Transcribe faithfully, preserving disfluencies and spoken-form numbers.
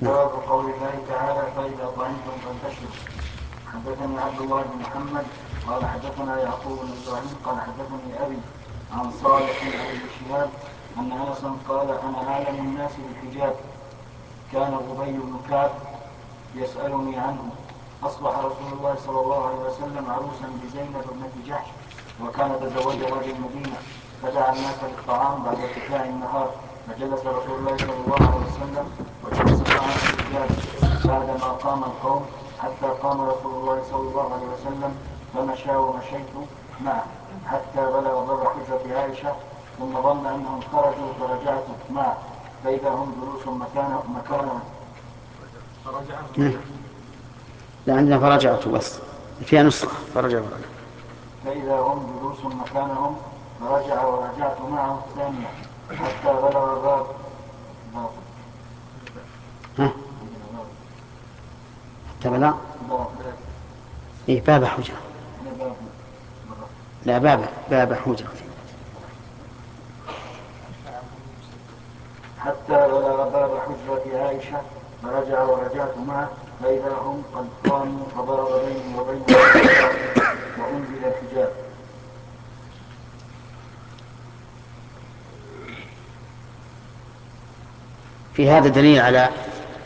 باب قول الله تعالى فإذا طعمتم فانتشروا. حدثني عبد الله بن محمد قال حدثنا يعقوب بن إبراهيم قال حدثني أبي عن صالح بن أبي شهاب أن أنسا قال أنا أعلم الناس بالحجاب، كان أبي بن كعب يسألني عنه. أصبح رسول الله صلى الله عليه وسلم عروسا بزينب ابنة جحش وكان تزوجها بالمدينة، فدعا الناس للطعام بعد ارتفاع النهار، فجلس رسول الله صلى الله عليه وسلم وجلس معه الرجال بعدما قام القوم، حتى قام رسول الله صلى الله عليه وسلم فمشى ومشيت معه حتى بلغ باب حجرة عائشة، ثم ظن أنهم خرجوا فرجعت معه فإذا هم جلوس مكانهم مكانهم فرجعت لا عندنا فرجعت بس فيها نسخة فرجعوا. فإذا هم جلوس مكانهم فرجع ورجعت معه الثانية حتى بلغ باب ها حتى بلغ إيه باب حجرة، لا باب باب حجرة حتى بلغ باب حجرة عائشة فرجع ورجعت معه فإذا هم قد قاموا فضرب بيني وبينهم وأنزل الحجاب. في هذا دليل على